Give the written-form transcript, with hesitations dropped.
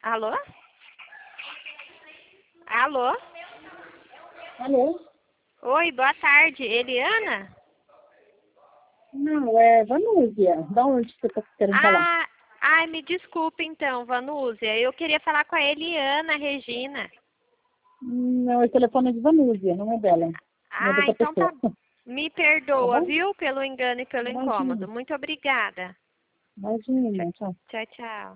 Alô? Alô? Alô? Oi, boa tarde. Eliana? Não, é Vanúzia. Da onde você está querendo falar? Ai, me desculpe então, Vanúzia. Eu queria falar com a Eliana Regina. Não, é telefone de Vanúzia, não é dela. Não é da outra Então pessoa. tá. Me Tá perdoa, bom? viu, pelo engano e pelo Imagina. incômodo. Muito obrigada. Imagina, tchau. Tchau, tchau.